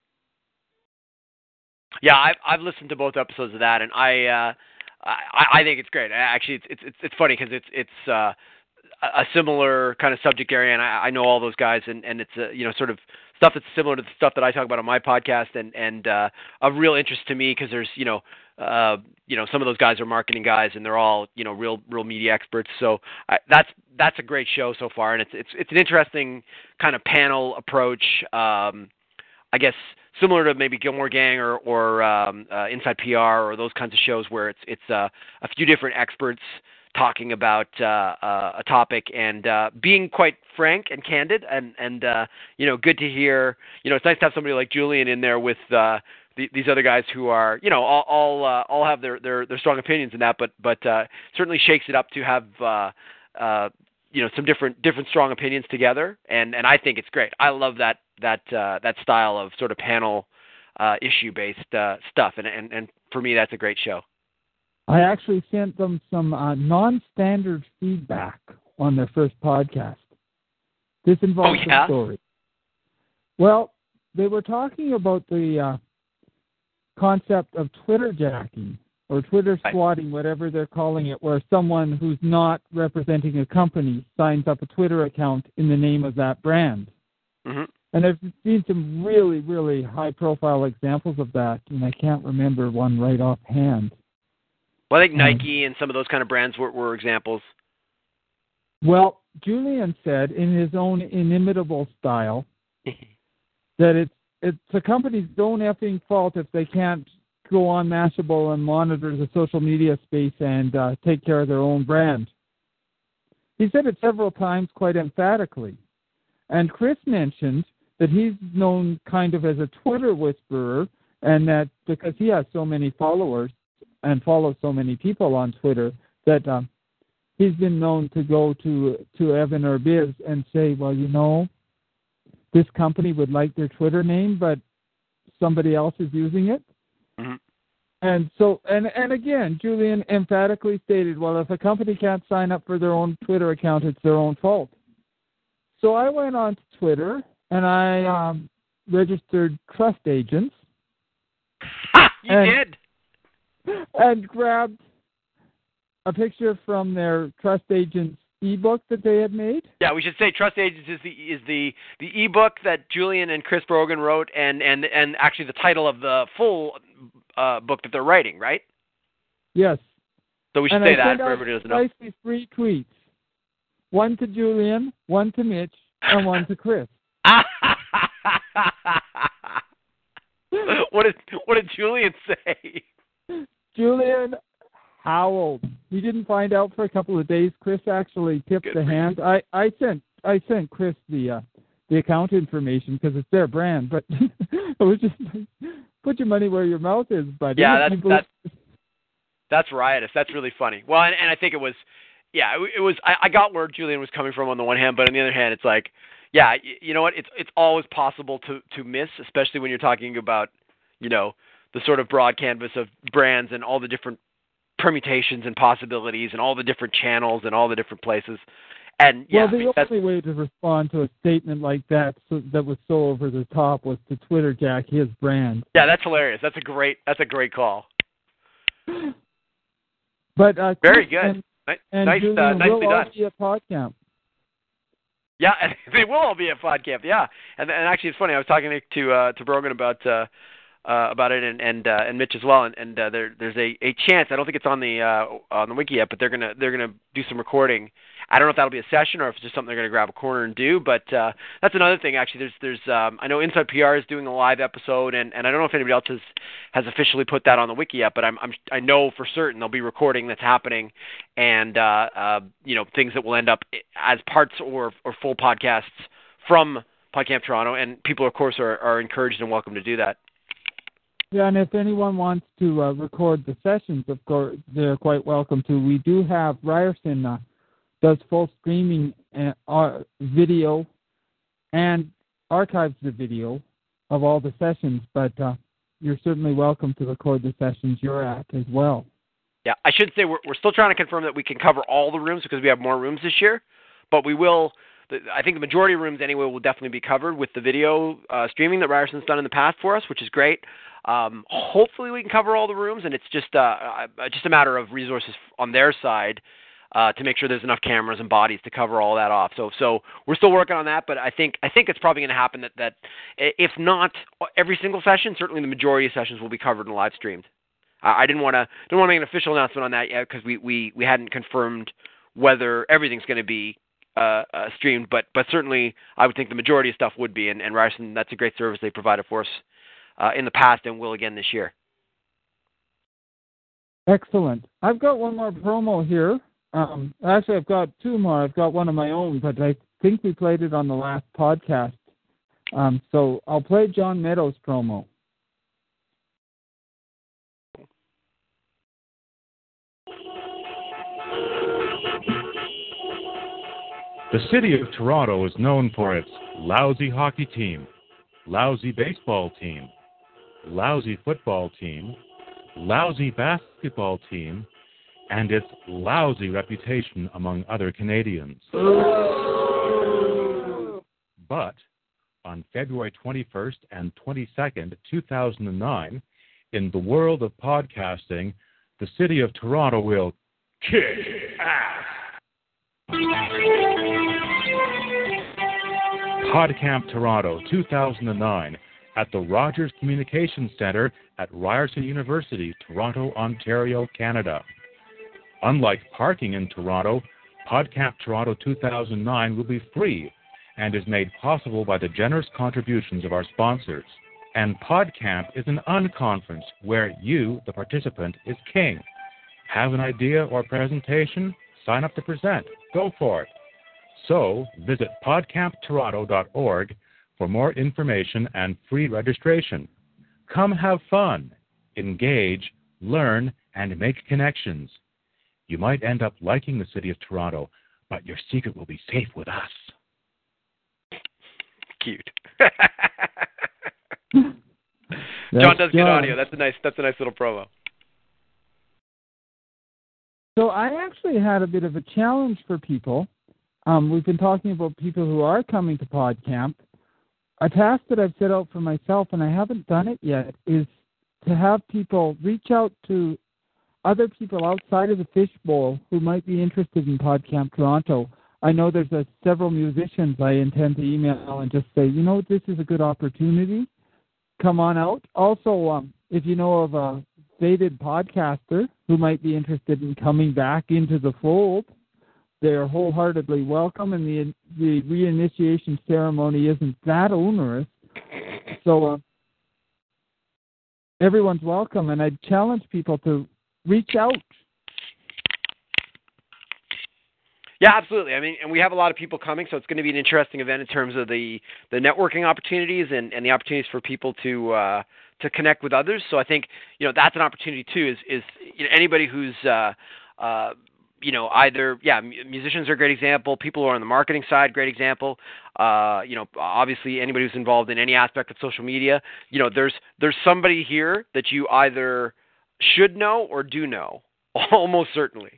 Yeah, I've I've listened to both episodes of that, and I uh, I, I think it's great. Actually, it's it's it's funny because it's it's uh, a similar kind of subject area, and I, I know all those guys, and and it's uh, you know sort of stuff that's similar to the stuff that I talk about on my podcast, and and uh, of real interest to me because there's you know uh, you know some of those guys are marketing guys, and they're all you know real real media experts. So I, that's that's a great show so far, and it's it's it's an interesting kind of panel approach. Um, I guess similar to maybe Gilmore Gang or or um, uh, Inside P R or those kinds of shows where it's it's uh, a few different experts talking about uh, uh, a topic and uh, being quite frank and candid, and and uh, you know good to hear. You know, it's nice to have somebody like Julian in there with uh, the, these other guys who are you know all all, uh, all have their, their their strong opinions in that, but but uh, certainly shakes it up to have. Uh, uh, you know, some different different strong opinions together, and, and I think it's great. I love that that uh, that style of sort of panel uh, issue based uh, stuff, and, and and for me, that's a great show. I actually sent them some uh, non-standard feedback on their first podcast. This involves oh, yeah? a story. Well, they were talking about the uh, concept of Twitter jacking, or Twitter swatting, whatever they're calling it, where someone who's not representing a company signs up a Twitter account in the name of that brand. Mm-hmm. And I've seen some really, really high-profile examples of that, and I can't remember one right offhand. Well, I think um, Nike and some of those kind of brands were, were examples. Well, Julian said in his own inimitable style that it's it's the company's own effing fault if they can't go on Mashable and monitor the social media space and uh, take care of their own brand. He said it several times quite emphatically. And Chris mentioned that he's known kind of as a Twitter whisperer, and that because he has so many followers and follows so many people on Twitter, that um, he's been known to go to, to Evan or Biz and say, well, you know, this company would like their Twitter name, but somebody else is using it. Mm-hmm. And so, and, and again, Julian emphatically stated, well, if a company can't sign up for their own Twitter account, it's their own fault. So I went on to Twitter, and I um, registered Trust Agents. Ha! You and, did? And grabbed a picture from their Trust Agents ebook that they had made. Yeah, we should say Trust Agents is the is the the ebook that Julian and Chris Brogan wrote, and and and actually the title of the full uh, book that they're writing, right? Yes. So we should and say I that sent for out everybody who doesn't know. precisely three tweets: one to Julian, one to Mitch, and one to Chris. What did what did Julian say? Julian howled. He didn't find out for a couple of days. Chris actually tipped Good the hand. I, I sent I sent Chris the uh, the account information because it's their brand, but it was just like, put your money where your mouth is, buddy. Yeah, that's People... that's that's riotous. That's really funny. Well, and, and I think it was, yeah, it, it was. I, I got where Julian was coming from on the one hand, but on the other hand, it's like, yeah, you, you know what? It's it's always possible to to miss, especially when you're talking about, you know, the sort of broad canvas of brands and all the different permutations and possibilities and all the different channels and all the different places. And yeah, well, the only way to respond to a statement like that so, that was so over the top was to Twitter jack his brand. Yeah, that's hilarious. That's a great that's a great call. But uh, very Chris good. And, nice, and nice Julian uh, nicely will done. all be at PodCamp. Yeah, they will all be at PodCamp. Yeah, and and actually, it's funny. I was talking to uh, to Brogan about uh, uh, about it, and and uh, and Mitch as well. And, and uh, there there's a, a chance. I don't think it's on the uh, on the wiki yet, but they're gonna they're gonna do some recording. I don't know if that'll be a session or if it's just something they're gonna grab a corner and do. But uh, that's another thing. Actually, there's there's um, I know Inside P R is doing a live episode, and, and I don't know if anybody else has, has officially put that on the wiki yet. But I'm, I'm I know for certain there'll be recording that's happening, and uh, uh, you know things that will end up as parts or or full podcasts from PodCamp Toronto, and people of course are, are encouraged and welcome to do that. Yeah, and if anyone wants to uh, record the sessions, of course, they're quite welcome to. We do have Ryerson uh, does full streaming and uh, video and archives the video of all the sessions, but uh, you're certainly welcome to record the sessions you're at as well. Yeah, I should say we're we're still trying to confirm that we can cover all the rooms because we have more rooms this year, but we will. The, I think the majority of rooms anyway will definitely be covered with the video uh, streaming that Ryerson's done in the past for us, which is great. Um, hopefully we can cover all the rooms, and it's just uh, just a matter of resources on their side uh, to make sure there's enough cameras and bodies to cover all that off. So so we're still working on that, but I think I think it's probably going to happen that, that if not every single session, certainly the majority of sessions will be covered and live streamed. I, I didn't want to didn't want to make an official announcement on that yet because we, we, we hadn't confirmed whether everything's going to be uh, uh, streamed, but but certainly I would think the majority of stuff would be, and, and Ryerson, that's a great service they provided for us Uh, in the past and will again this year. Excellent. I've got one more promo here. Um, actually, I've got two more. I've got one of my own, but I think we played it on the last podcast. Um, so I'll play John Meadows' promo. The city of Toronto is known for its lousy hockey team, lousy baseball team, lousy football team, lousy basketball team, and its lousy reputation among other Canadians. But on February twenty-first and twenty-second, two thousand nine, in the world of podcasting, the city of Toronto will kick ass. PodCamp Toronto two thousand nine at the Rogers Communications Centre at Ryerson University, Toronto, Ontario, Canada. Unlike parking in Toronto, PodCamp Toronto two thousand nine will be free and is made possible by the generous contributions of our sponsors. And PodCamp is an unconference where you, the participant, is king. Have an idea or presentation? Sign up to present. Go for it. So visit podcamp toronto dot org for more information and free registration. Come have fun, engage, learn, and make connections. You might end up liking the city of Toronto, but your secret will be safe with us. Cute. John does good audio. That's a nice. That's a nice little promo. So I actually had a bit of a challenge for people. Um, we've been talking about people who are coming to PodCamp. A task that I've set out for myself, and I haven't done it yet, is to have people reach out to other people outside of the fishbowl who might be interested in PodCamp Toronto. I know there's a, several musicians I intend to email and just say, you know, this is a good opportunity. Come on out. Also, um, if you know of a faded podcaster who might be interested in coming back into the fold, they're wholeheartedly welcome, and the the reinitiation ceremony isn't that onerous. So uh, everyone's welcome, and I challenge people to reach out. Yeah, absolutely. I mean, and we have a lot of people coming, so it's going to be an interesting event in terms of the, the networking opportunities and, and the opportunities for people to uh, to connect with others. So I think, you know, that's an opportunity too. Is is you know, anybody who's uh, uh, you know, either, yeah, musicians are a great example. People who are on the marketing side, great example. Uh, you know, obviously anybody who's involved in any aspect of social media, you know, there's there's somebody here that you either should know or do know, almost certainly.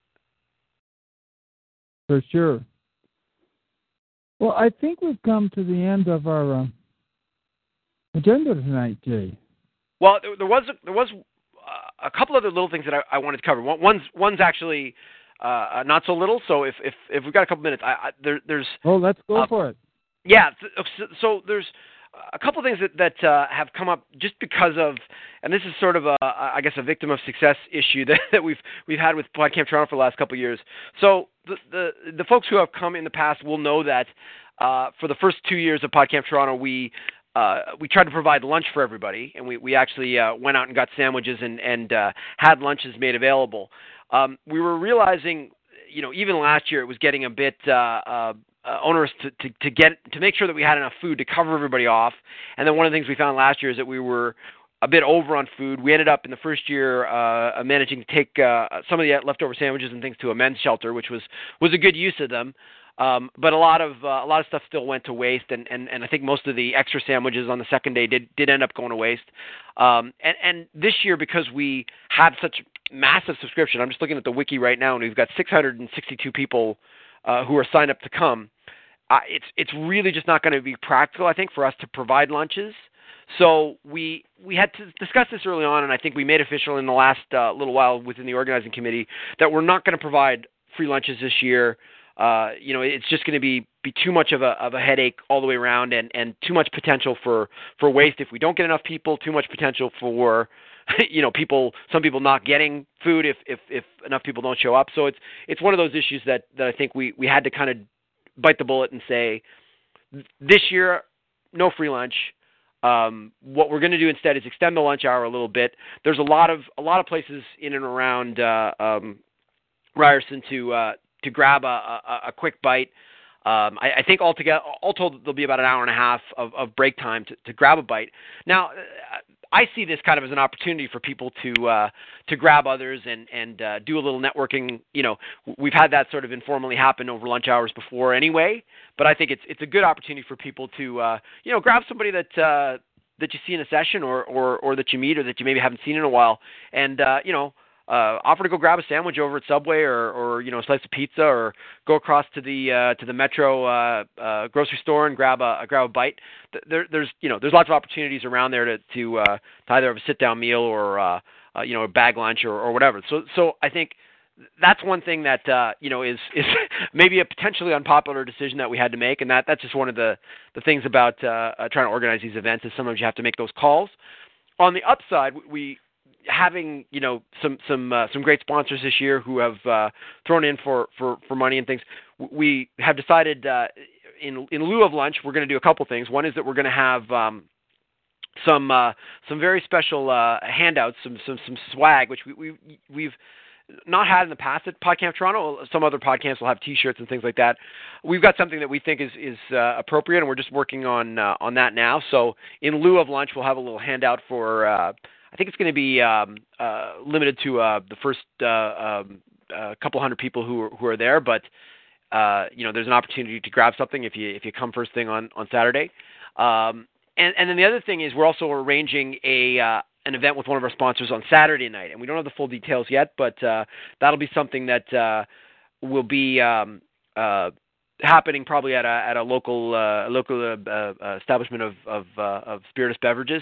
For sure. Well, I think we've come to the end of our uh, agenda tonight, Jay. Well, there, there was there was a couple other little things that I, I wanted to cover. One, one's one's actually uh, not so little. So if if, if we've got a couple minutes, I, I, there, there's oh, let's go uh, for it. Yeah. So, so there's a couple of things that that uh, have come up just because of, and this is sort of a I guess a victim of success issue that, that we've we've had with PodCamp Toronto for the last couple of years. So the the the folks who have come in the past will know that uh, for the first two years of PodCamp Toronto, we Uh, we tried to provide lunch for everybody, and we, we actually uh, went out and got sandwiches and, and uh, had lunches made available. Um, we were realizing, you know, even last year it was getting a bit uh, uh, onerous to, to, to get to make sure that we had enough food to cover everybody off. And then one of the things we found last year is that we were a bit over on food. We ended up in the first year uh, managing to take uh, some of the leftover sandwiches and things to a men's shelter, which was, was a good use of them. Um, but a lot of uh, a lot of stuff still went to waste, and, and, and I think most of the extra sandwiches on the second day did, did end up going to waste. Um, and, and this year, because we have such massive subscription, I'm just looking at the wiki right now, and we've got six hundred sixty-two people uh, who are signed up to come. Uh, it's it's really just not going to be practical, I think, for us to provide lunches. So we we had to discuss this early on, and I think we made official in the last uh, little while within the organizing committee that we're not going to provide free lunches this year. Uh, you know, it's just going to be, be too much of a of a headache all the way around, and, and too much potential for, for waste if we don't get enough people. Too much potential for, you know, people some people not getting food if, if, if enough people don't show up. So it's it's one of those issues that, that I think we, we had to kind of bite the bullet and say, this year, no free lunch. Um, what we're going to do instead is extend the lunch hour a little bit. There's a lot of a lot of places in and around uh, um, Ryerson to uh, to grab a, a, a quick bite. Um, I, I think altogether, all told, there'll be about an hour and a half of, of break time to, to grab a bite. Now, I see this kind of as an opportunity for people to uh, to grab others and and uh, do a little networking. You know, we've had that sort of informally happen over lunch hours before, anyway. But I think it's it's a good opportunity for people to uh, you know grab somebody that uh, that you see in a session or, or or that you meet or that you maybe haven't seen in a while, and uh, you know. Uh, offer to go grab a sandwich over at Subway, or, or you know, a slice of pizza, or go across to the uh, to the Metro uh, uh, grocery store and grab a grab a bite. There, there's you know, there's lots of opportunities around there to to, uh, to either have a sit down meal or uh, uh, you know, a bag lunch or, or whatever. So so I think that's one thing that uh, you know is is maybe a potentially unpopular decision that we had to make, and that that's just one of the the things about uh, uh, trying to organize these events is sometimes you have to make those calls. On the upside, we having you know some some uh, some great sponsors this year who have uh, thrown in for, for, for money and things. We have decided uh, in in lieu of lunch, we're going to do a couple things. One is that we're going to have um, some uh, some very special uh, handouts, some some some swag, which we, we we've not had in the past at PodCamp Toronto. Some other podcasts will have T-shirts and things like that. We've got something that we think is is uh, appropriate, and we're just working on uh, on that now. So in lieu of lunch, we'll have a little handout for. Uh, I think it's going to be um, uh, limited to uh, the first uh, um, uh, couple hundred people who are, who are there, but uh, you know, there's an opportunity to grab something if you if you come first thing on on Saturday. Um, and, and then the other thing is we're also arranging a uh, an event with one of our sponsors on Saturday night, and we don't have the full details yet, but uh, that'll be something that uh, will be um, uh, happening probably at a at a local uh, local uh, uh, establishment of of, uh, of spirituous beverages,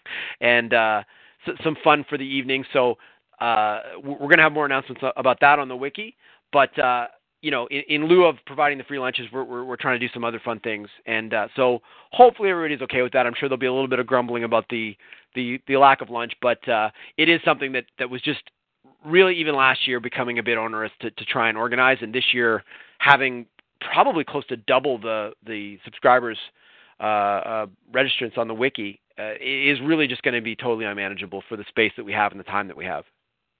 and. Uh, some fun for the evening. So uh, we're going to have more announcements about that on the wiki. But, uh, you know, in, in lieu of providing the free lunches, we're, we're, we're trying to do some other fun things. And uh, so hopefully everybody's okay with that. I'm sure there'll be a little bit of grumbling about the, the, the lack of lunch. But uh, it is something that, that was just really, even last year, becoming a bit onerous to, to try and organize. And this year, having probably close to double the, the subscribers uh, uh, registrants on the wiki, Uh, is really just going to be totally unmanageable for the space that we have and the time that we have.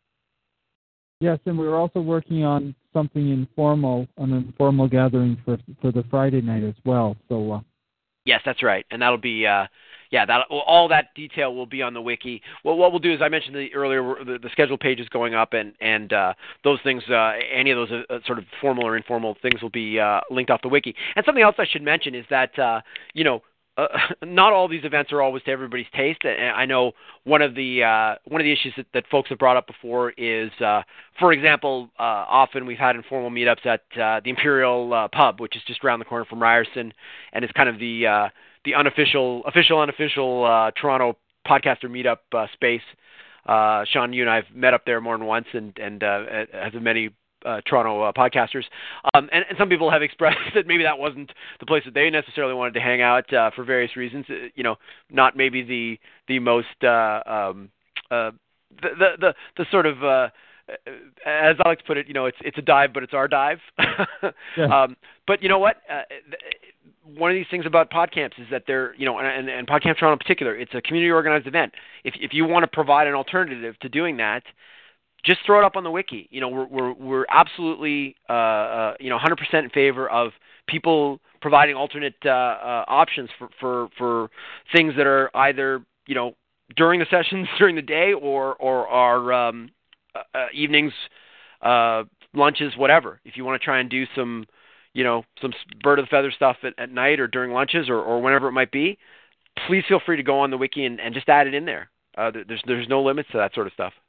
Yes, and we were also working on something informal, an informal gathering for for the Friday night as well. So uh... yes, that's right, and that'll be uh, yeah, that all that detail will be on the wiki. Well, what we'll do is I mentioned the, earlier the, the schedule page is going up, and and uh, those things, uh, any of those uh, sort of formal or informal things will be uh, linked off the wiki. And something else I should mention is that uh, you know. Uh, not all these events are always to everybody's taste. And I know one of the uh, one of the issues that, that folks have brought up before is, uh, for example, uh, often we've had informal meetups at uh, the Imperial uh, Pub, which is just around the corner from Ryerson, and it's kind of the uh, the unofficial, official, unofficial uh, Toronto podcaster meetup uh, space. Uh, Sean, you and I have met up there more than once, and and uh, as have many. Uh, Toronto uh, podcasters, um, and, and some people have expressed that maybe that wasn't the place that they necessarily wanted to hang out uh, for various reasons. Uh, you know, not maybe the the most uh, um, uh, the, the the the sort of uh, as Alex put it, you know, it's it's a dive, but it's our dive. yeah. um, but you know what? Uh, one of these things about PodCamps is that they're, you know, and, and PodCamp Toronto in particular, it's a community organized event. If if you want to provide an alternative to doing that, just throw it up on the wiki. You know, we're we're we're absolutely uh, uh, you know one hundred percent in favor of people providing alternate uh, uh, options for, for for things that are either you know during the sessions during the day or or our um, uh, evenings, uh, lunches, whatever. If you want to try and do some you know, some bird of the feather stuff at, at night or during lunches or, or whenever it might be, please feel free to go on the wiki and, and just add it in there. Uh, there's there's no limits to that sort of stuff.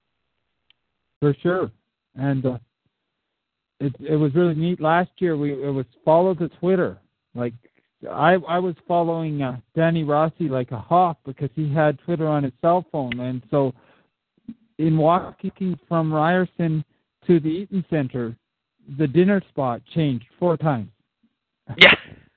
For sure, and uh, it it was really neat. Last year, we it was follow to Twitter. Like I I was following uh, Danny Rossi like a hawk because he had Twitter on his cell phone, and so in walking from Ryerson to the Eaton Center, the dinner spot changed four times. Yeah.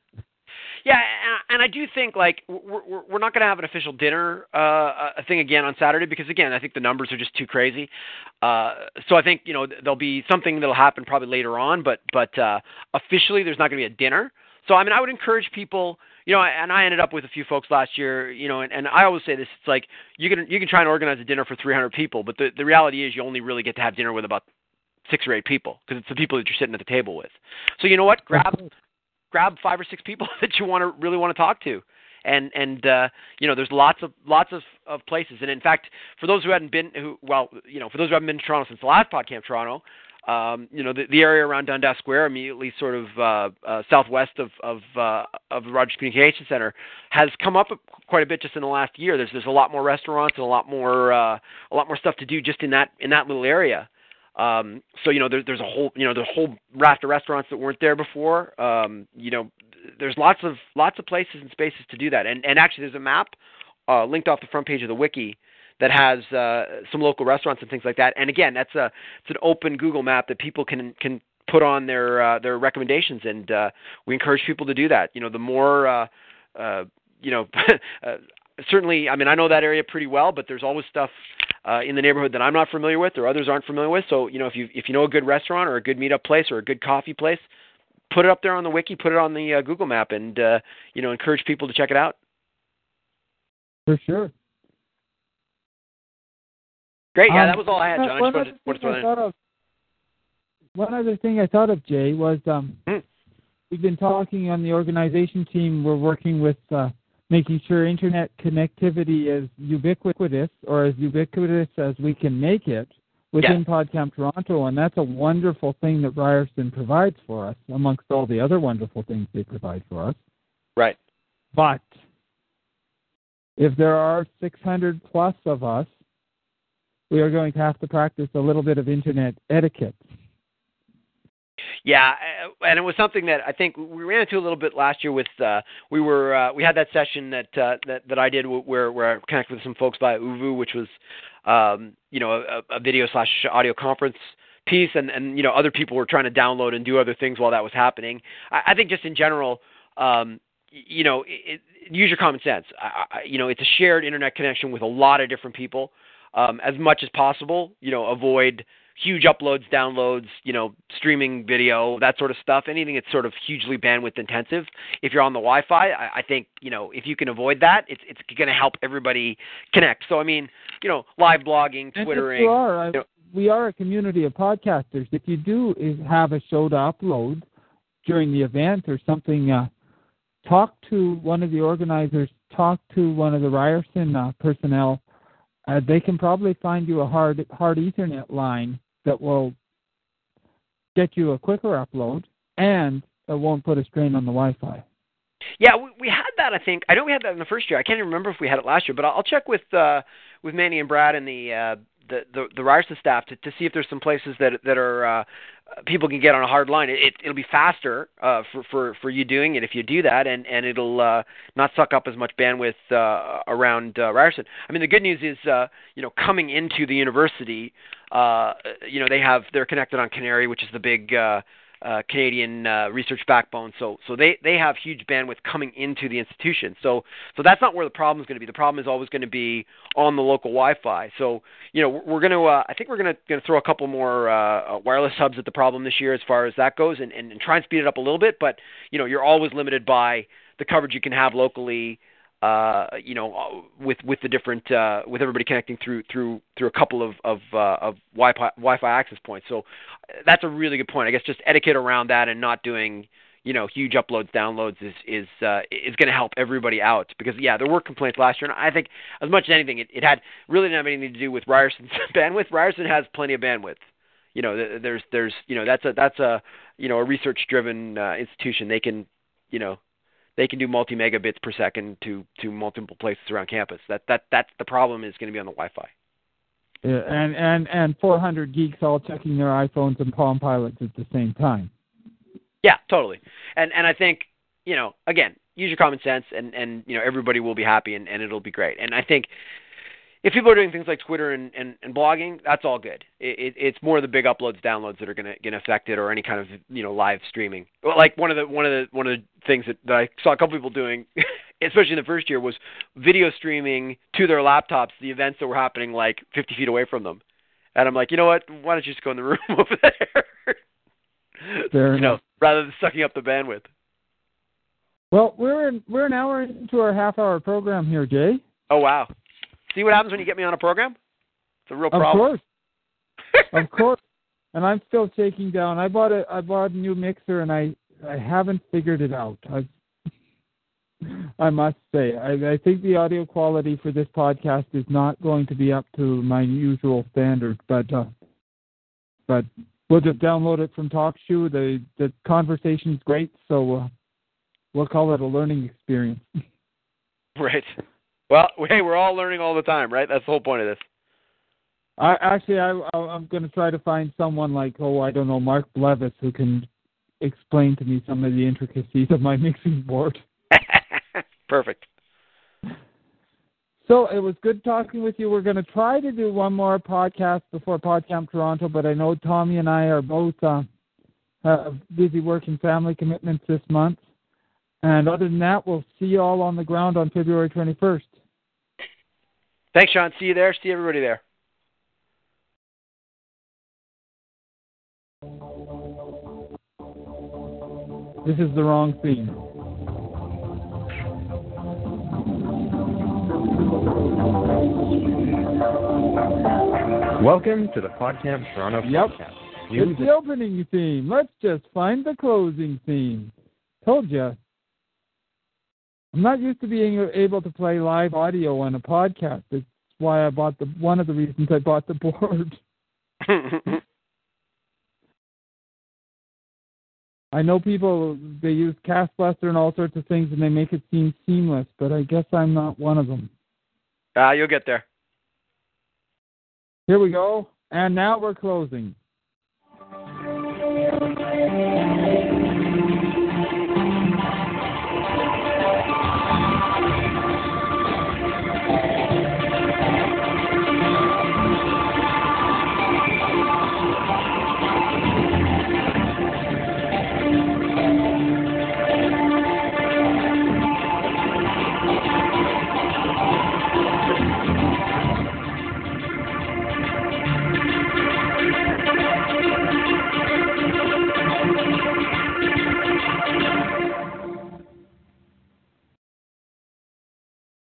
Yeah, and I do think, like, we're, we're not going to have an official dinner uh, thing again on Saturday because, again, I think the numbers are just too crazy. Uh, so I think, you know, there'll be something that'll happen probably later on, but but uh, officially there's not going to be a dinner. So, I mean, I would encourage people, you know, and I ended up with a few folks last year, you know, and, and I always say this, it's like you can you can try and organize a dinner for three hundred people, but the, the reality is you only really get to have dinner with about six or eight people because it's the people that you're sitting at the table with. So, you know what, grab... grab five or six people that you want to really want to talk to. And, and, uh, you know, there's lots of, lots of, of places. And in fact, for those who hadn't been, who, well, you know, for those who haven't been to Toronto since the last PodCamp Toronto, um, you know, the, the area around Dundas Square, immediately sort of, uh, uh, southwest of, of, uh, of the Rogers Communication Center has come up quite a bit just in the last year. There's, there's a lot more restaurants and a lot more, uh, a lot more stuff to do just in that, in that little area. Um, so, you know, there, there's a whole, you know, there's a whole raft of restaurants that weren't there before. Um, you know, there's lots of, lots of places and spaces to do that. And, and actually there's a map, uh, linked off the front page of the wiki that has, uh, some local restaurants and things like that. And again, that's a, it's an open Google map that people can, can put on their, uh, their recommendations. And, uh, we encourage people to do that. You know, the more, uh, uh, you know, uh, certainly, I mean, I know that area pretty well, but there's always stuff uh, in the neighborhood that I'm not familiar with or others aren't familiar with. So, you know, if you if you know a good restaurant or a good meetup place or a good coffee place, put it up there on the wiki, put it on the uh, Google map, and, uh, you know, encourage people to check it out. For sure. Great. Yeah, um, that was all I had, John. One, I other just wanted to, thing I thought of, one other thing I thought of, Jay, was um, hmm. we've been talking on the organization team. We're working with uh, making sure internet connectivity is ubiquitous or as ubiquitous as we can make it within yeah. PodCamp Toronto, and that's a wonderful thing that Ryerson provides for us, amongst all the other wonderful things they provide for us. Right. But if there are six hundred plus of us, we are going to have to practice a little bit of internet etiquette. Yeah, and it was something that I think we ran into a little bit last year with, uh, we were, uh, we had that session that, uh, that, that I did where, where I connected with some folks via Uvu, which was, um, you know, a, a video slash audio conference piece. And, and, you know, other people were trying to download and do other things while that was happening. I, I think just in general, um, you know, it, it, use your common sense. I, I, you know, it's a shared internet connection with a lot of different people. Um, as much as possible, you know, avoid huge uploads, downloads, you know, streaming video, that sort of stuff, anything that's sort of hugely bandwidth intensive. If you're on the Wi-Fi, I, I think, you know, if you can avoid that, it's it's going to help everybody connect. So, I mean, you know, live blogging, Twittering. You are, you know, we are a community of podcasters. If you do is have a show to upload during the event or something, uh, talk to one of the organizers, talk to one of the Ryerson uh, personnel. Uh, they can probably find you a hard hard Ethernet line that will get you a quicker upload, and it won't put a strain on the Wi-Fi. Yeah, we, we had that, I think. I know we had that in the first year. I can't even remember if we had it last year, but I'll, I'll check with uh, with Manny and Brad and the uh, the, the, the Ryerson staff to, to see if there's some places that that are uh, people can get on a hard line. It, it'll be faster uh, for, for, for you doing it if you do that, and, and it'll uh, not suck up as much bandwidth uh, around uh, Ryerson. I mean, the good news is, uh, you know, coming into the university, uh, you know, they have they're connected on Canary, which is the big uh, uh, Canadian uh, research backbone. So so they, they have huge bandwidth coming into the institution. So so that's not where the problem is going to be. The problem is always going to be on the local Wi-Fi. So you know we're going to uh, I think we're going to going to throw a couple more uh, wireless hubs at the problem this year as far as that goes, and, and, and try and speed it up a little bit. But you know you're always limited by the coverage you can have locally. Uh, you know, with with the different uh, with everybody connecting through through through a couple of of, uh, of Wi-Fi Wi-Fi access points. So that's a really good point. I guess just etiquette around that and not doing you know huge uploads downloads is is uh, is going to help everybody out, because yeah, there were complaints last year, and I think as much as anything, it, it had really didn't have anything to do with Ryerson's bandwidth. Ryerson has plenty of bandwidth. you know, there's there's you know that's a that's a you know a research driven uh, institution. They can you know they can do multi megabits per second to to multiple places around campus. That that that's the problem is going to be on the Wi-Fi. Yeah, and and and four hundred geeks all checking their iPhones and Palm Pilots at the same time. Yeah, totally. And and I think, you know, again, use your common sense, and, and you know, everybody will be happy, and, and it'll be great. And I think if people are doing things like Twitter and, and, and blogging, that's all good. It, it, it's more the big uploads, downloads that are going to get affected, or any kind of, you know, live streaming. Well, like one of the one of the one of the things that, that I saw a couple people doing, especially in the first year, was video streaming to their laptops the events that were happening like fifty feet away from them. And I'm like, you know what? Why don't you just go in the room over there? Fair you know, enough. rather than sucking up the bandwidth. Well, we're in, we're an hour into our half-hour program here, Jay. Oh wow! See what happens when you get me on a program? It's a real Of problem. course, of course. And I'm still shaking down. I bought a I bought a new mixer, and I, I haven't figured it out. I I must say, I, I think the audio quality for this podcast is not going to be up to my usual standard, but uh, but. We'll just download it from TalkShoe. The the conversation's great, so uh, we'll call it a learning experience. Right. Well, hey, we're all learning all the time, right? That's the whole point of this. I actually, I, I'm going to try to find someone like, oh, I don't know, Mark Blevis, who can explain to me some of the intricacies of my mixing board. Perfect. So it was good talking with you. We're going to try to do one more podcast before PodCamp Toronto, but I know Tommy and I are both uh, have busy work and family commitments this month. And other than that, we'll see you all on the ground on February twenty-first. Thanks, Sean. See you there. See everybody there. This is the wrong theme. Welcome to the PodCamp Toronto Yep. podcast. It's the opening theme. Let's just find the closing theme. Told you. I'm not used to being able to play live audio on a podcast. That's why I bought the one of the reasons I bought the board. I know people, they use CastBuster and all sorts of things, and they make it seem seamless, but I guess I'm not one of them. Ah, uh, you'll get there. Here we go. And now we're closing.